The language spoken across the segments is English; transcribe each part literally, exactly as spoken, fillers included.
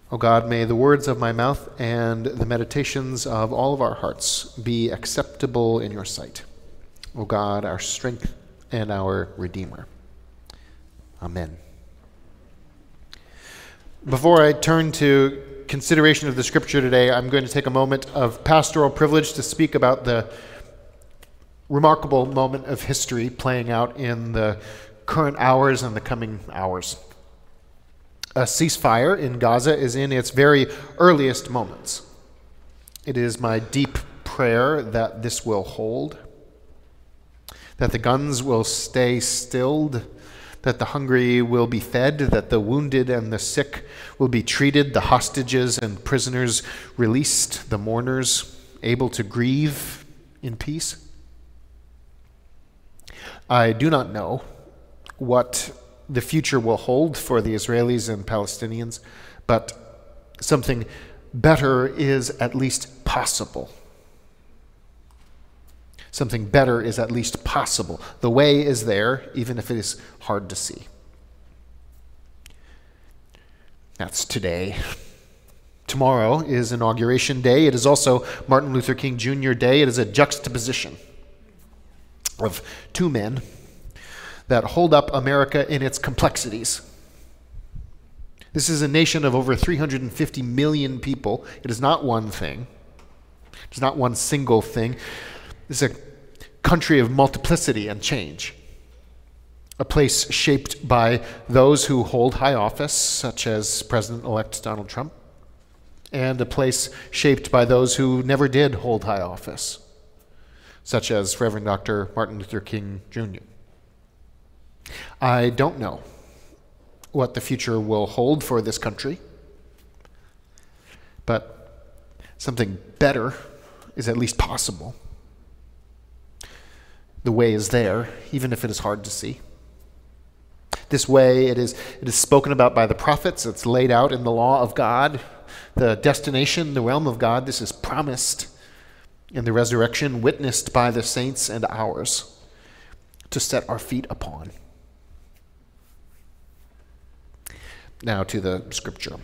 O God, may the words of my mouth and the meditations of all of our hearts be acceptable in your sight. O God, our strength and our Redeemer. Amen. Before I turn to consideration of the scripture today, I'm going to take a moment of pastoral privilege to speak about the remarkable moment of history playing out in the current hours and the coming hours. A ceasefire in Gaza is in its very earliest moments. It is my deep prayer that this will hold, that the guns will stay stilled, that the hungry will be fed, that the wounded and the sick will be treated, the hostages and prisoners released, the mourners able to grieve in peace. I do not know what the future will hold for the Israelis and Palestinians, but something better is at least possible. Something better is at least possible. The way is there, even if it is hard to see. That's today. Tomorrow is Inauguration Day. It is also Martin Luther King Junior Day. It is a juxtaposition of two men that hold up America in its complexities. This is a nation of over three hundred fifty million people. It is not one thing. It's not one single thing. It's a country of multiplicity and change. A place shaped by those who hold high office, such as President-elect Donald Trump, and a place shaped by those who never did hold high office, such as Reverend Doctor Martin Luther King Junior I don't know what the future will hold for this country, but something better is at least possible. The way is there, even if it is hard to see. This way, it is, it is spoken about by the prophets. It's laid out in the law of God. The destination, the realm of God, this is promised in the resurrection, witnessed by the saints and ours to set our feet upon. Now to the scripture.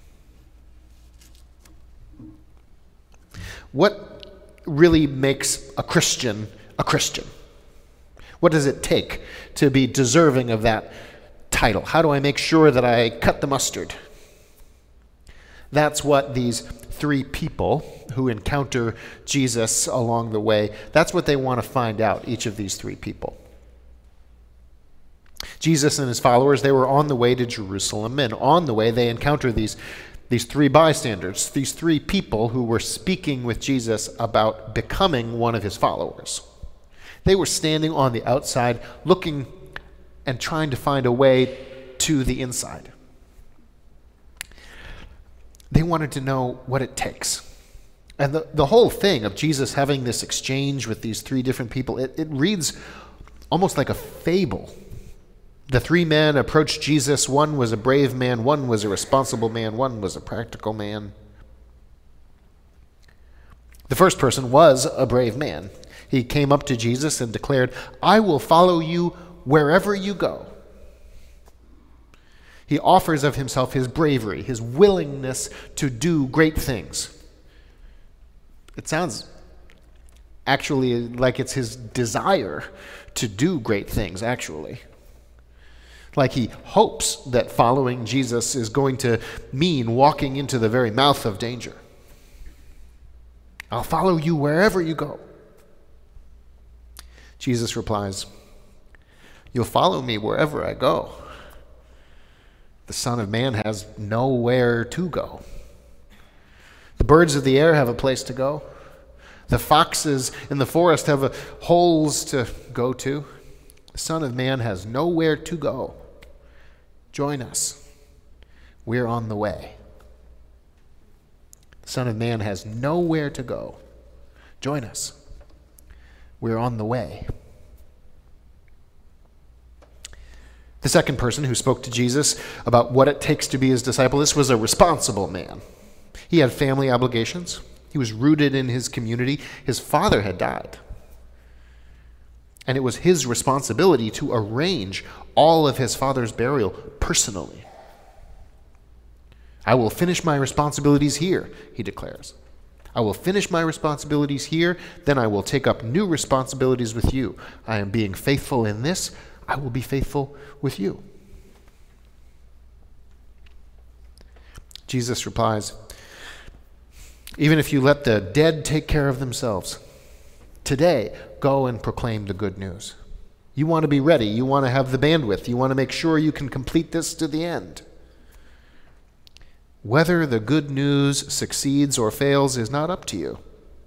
What really makes a Christian a Christian? What does it take to be deserving of that title? How do I make sure that I cut the mustard? That's what these three people who encounter Jesus along the way, that's what they want to find out, each of these three people. Jesus and his followers, they were on the way to Jerusalem, and on the way they encounter these, these three bystanders, these three people who were speaking with Jesus about becoming one of his followers. They were standing on the outside, looking and trying to find a way to the inside. They wanted to know what it takes. And the, the whole thing of Jesus having this exchange with these three different people, it, it reads almost like a fable. The three men approached Jesus. One was a brave man, one was a responsible man, one was a practical man. The first person was a brave man. He came up to Jesus and declared, "I will follow you wherever you go." He offers of himself his bravery, his willingness to do great things. It sounds actually like it's his desire to do great things, actually. Like he hopes that following Jesus is going to mean walking into the very mouth of danger. "I'll follow you wherever you go." Jesus replies, "You'll follow me wherever I go. The Son of Man has nowhere to go. The birds of the air have a place to go. The foxes in the forest have a, holes to go to. The Son of Man has nowhere to go. Join us. We're on the way. The Son of Man has nowhere to go. Join us. We're on the way." The second person who spoke to Jesus about what it takes to be his disciple, this was a responsible man. He had family obligations. He was rooted in his community. His father had died. And it was his responsibility to arrange all of his father's burial personally. I will finish my responsibilities here, he declares. I will finish my responsibilities here, then I will take up new responsibilities with you. I am being faithful in this, I will be faithful with you. Jesus replies, even if you let the dead take care of themselves, today go and proclaim the good news. You want to be ready, you want to have the bandwidth, you want to make sure you can complete this to the end. Whether the good news succeeds or fails is not up to you.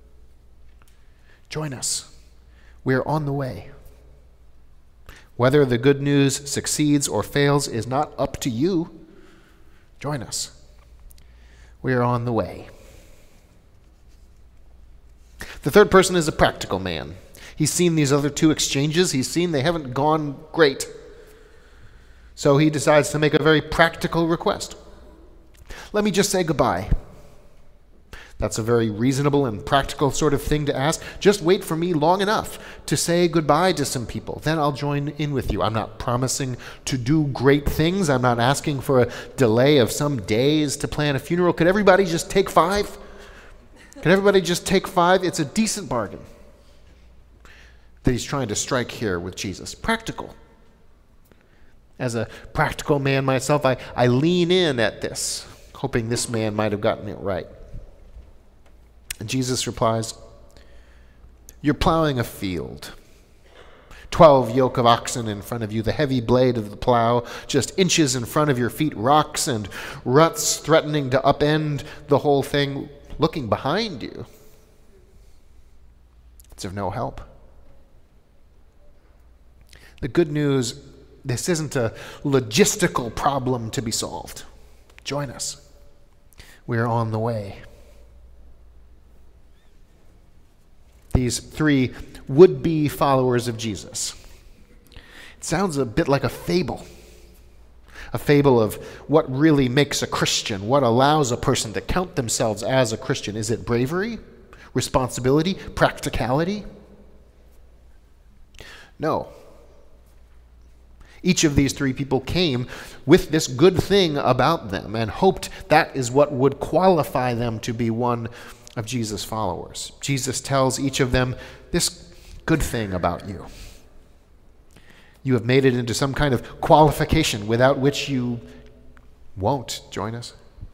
Join us. We are on the way. Whether the good news succeeds or fails is not up to you. Join us. We are on the way. The third person is a practical man. He's seen these other two exchanges. He's seen they haven't gone great. So he decides to make a very practical request. Let me just say goodbye. That's a very reasonable and practical sort of thing to ask. Just wait for me long enough to say goodbye to some people. Then I'll join in with you. I'm not promising to do great things. I'm not asking for a delay of some days to plan a funeral. Could everybody just take five? Could everybody just take five? It's a decent bargain that he's trying to strike here with Jesus. Practical. As a practical man myself, I, I lean in at this, hoping this man might have gotten it right. And Jesus replies, you're plowing a field. Twelve yoke of oxen in front of you, the heavy blade of the plow just inches in front of your feet, rocks and ruts threatening to upend the whole thing. Looking behind you, it's of no help. The good news, this isn't a logistical problem to be solved. Join us. We're on the way. These three would-be followers of Jesus. It sounds a bit like a fable. A fable of what really makes a Christian, what allows a person to count themselves as a Christian. Is it bravery, responsibility, practicality? No. Each of these three people came with this good thing about them and hoped that is what would qualify them to be one of Jesus' followers. Jesus tells each of them this good thing about you. You have made it into some kind of qualification without which you won't join us.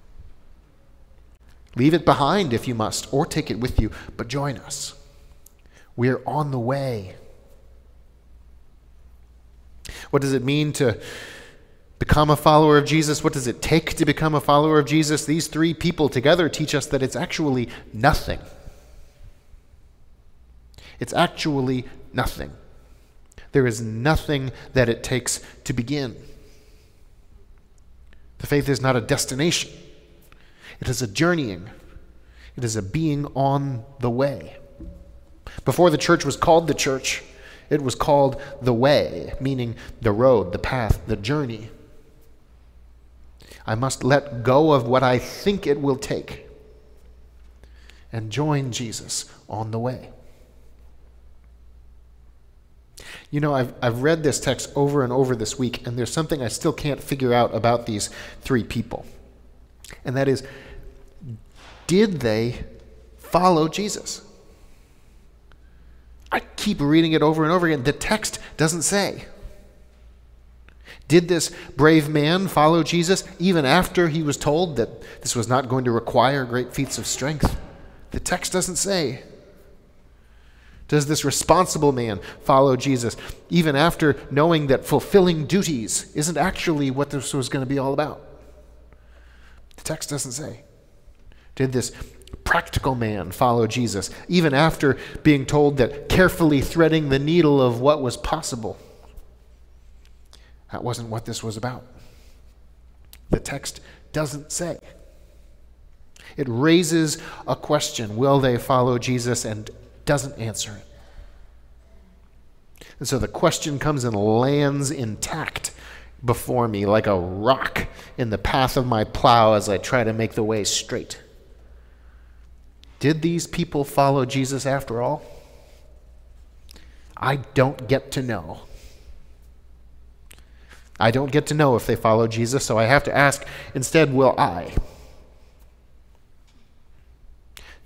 Leave it behind if you must, or take it with you, but join us. We're on the way. What does it mean to become a follower of Jesus? What does it take to become a follower of Jesus? These three people together teach us that it's actually nothing. It's actually nothing. There is nothing that it takes to begin. The faith is not a destination. It is a journeying. It is a being on the way. Before the church was called the church, it was called the way, meaning the road, the path, the journey. I must let go of what I think it will take and join Jesus on the way. You know, I've, I've read this text over and over this week, and there's something I still can't figure out about these three people. And that is, did they follow Jesus? I keep reading it over and over again. The text doesn't say. Did this brave man follow Jesus even after he was told that this was not going to require great feats of strength? The text doesn't say. Does this responsible man follow Jesus even after knowing that fulfilling duties isn't actually what this was going to be all about? The text doesn't say. Did this practical man follow Jesus even after being told that carefully threading the needle of what was possible, that wasn't what this was about? The text doesn't say. It raises a question, will they follow Jesus, and doesn't answer it. And so the question comes and lands intact before me like a rock in the path of my plow as I try to make the way straight. Did these people follow Jesus after all? I don't get to know. I don't get to know if they follow Jesus, so I have to ask, instead, will I?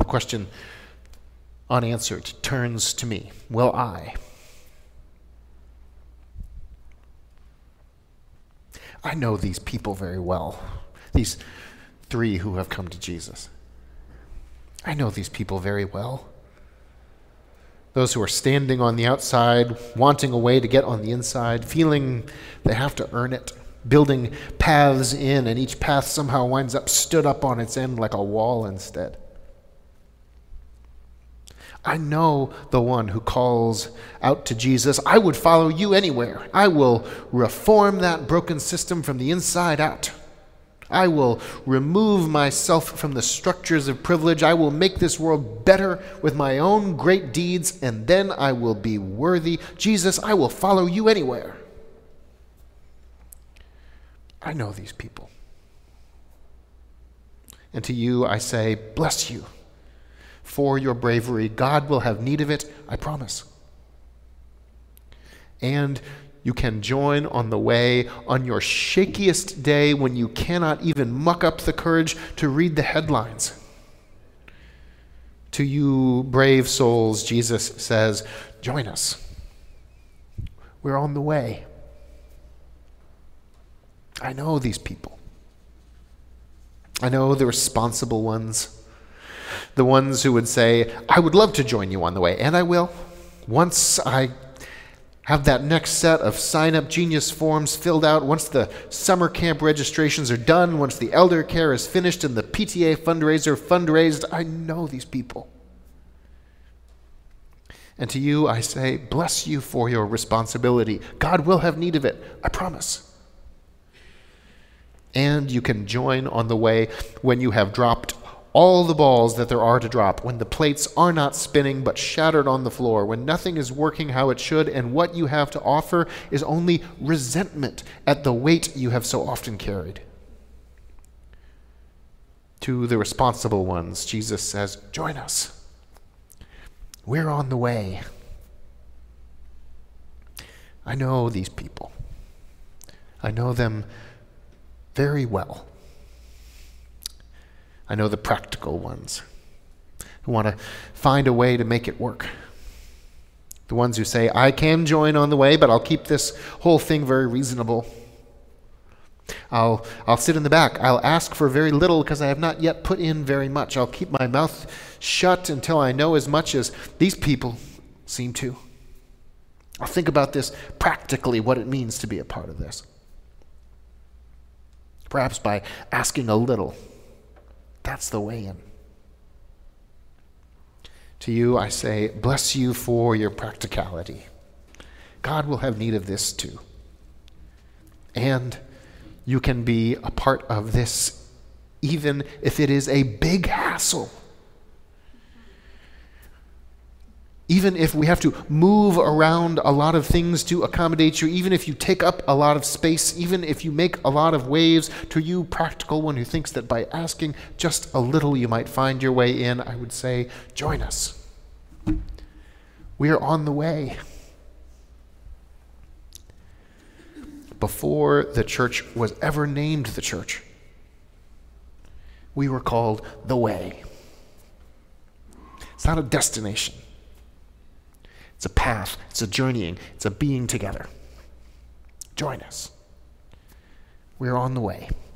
question unanswered turns to me. Will I? I know these people very well, these three who have come to Jesus. I know these people very well. Those who are standing on the outside, wanting a way to get on the inside, feeling they have to earn it, building paths in, and each path somehow winds up stood up on its end like a wall instead. I know the one who calls out to Jesus, I would follow you anywhere. I will reform that broken system from the inside out. I will remove myself from the structures of privilege. I will make this world better with my own great deeds, and then I will be worthy. Jesus, I will follow you anywhere. I know these people. And to you I say, bless you for your bravery. God will have need of it, I promise. And you can join on the way on your shakiest day when you cannot even muck up the courage to read the headlines. To you brave souls, Jesus says, join us. We're on the way. I know these people. I know the responsible ones. The ones who would say, I would love to join you on the way, and I will. Once I have that next set of sign-up Genius forms filled out, once the summer camp registrations are done, once the elder care is finished and the P T A fundraiser fundraised, I know these people. And to you I say, bless you for your responsibility. God will have need of it, I promise. And you can join on the way when you have dropped all the balls that there are to drop, when the plates are not spinning but shattered on the floor, when nothing is working how it should, and what you have to offer is only resentment at the weight you have so often carried. To the responsible ones, Jesus says, join us. We're on the way. I know these people. I know them very well. I know the practical ones who want to find a way to make it work. The ones who say, I can join on the way, but I'll keep this whole thing very reasonable. I'll, I'll sit in the back. I'll ask for very little because I have not yet put in very much. I'll keep my mouth shut until I know as much as these people seem to. I'll think about this practically, what it means to be a part of this. Perhaps by asking a little. That's the way in. To you I say, bless you for your practicality. God will have need of this too. And you can be a part of this even if it is a big hassle. Even if we have to move around a lot of things to accommodate you, even if you take up a lot of space, even if you make a lot of waves, to you, practical one who thinks that by asking just a little you might find your way in, I would say, join us. We are on the way. Before the church was ever named the church, we were called the way. It's not a destination. It's a path, it's a journeying, it's a being together. Join us. We're on the way.